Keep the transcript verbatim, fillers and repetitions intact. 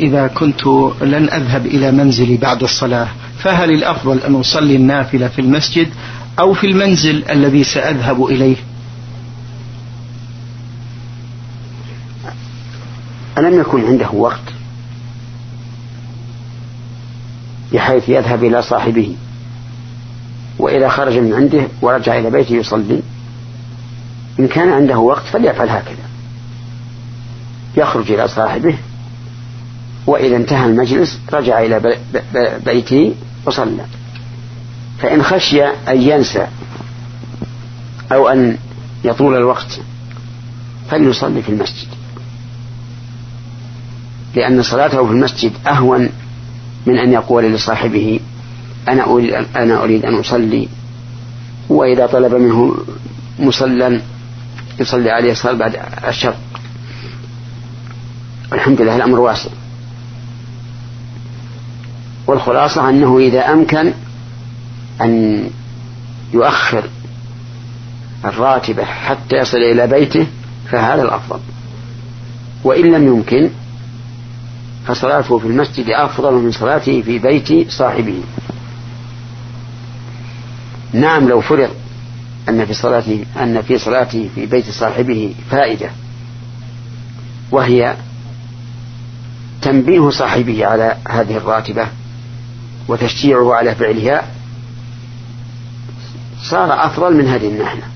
إذا كنت لن أذهب إلى منزلي بعد الصلاة، فهل الأفضل أن أصلي النافلة في المسجد أو في المنزل الذي سأذهب إليه؟ ألم يكن عنده وقت بحيث يذهب إلى صاحبه وإذا خرج من عنده ورجع إلى بيته يصلي؟ إن كان عنده وقت فليفعل هكذا، يخرج إلى صاحبه وإذا انتهى المجلس رجع إلى بيته وصلى. فإن خشي أن ينسى أو أن يطول الوقت فليصلي في المسجد، لأن صلاته في المسجد أهون من أن يقول لصاحبه أنا أريد, أنا أريد أن أصلي، وإذا طلب منه مصلى يصلي عليه صلاة بعد الشرق. الحمد لله الأمر واسع. والخلاصة أنه إذا أمكن أن يؤخر الراتبة حتى يصل إلى بيته فهذا الأفضل، وإن لم يمكن فصلاته في المسجد أفضل من صلاته في بيت صاحبه. نعم، لو فرض أن في صلاته أن في صلاته في بيت صاحبه فائدة، وهي تنبيه صاحبه على هذه الراتبة وتشجيعه على فعلها، صار أفضل من هذه النحلة.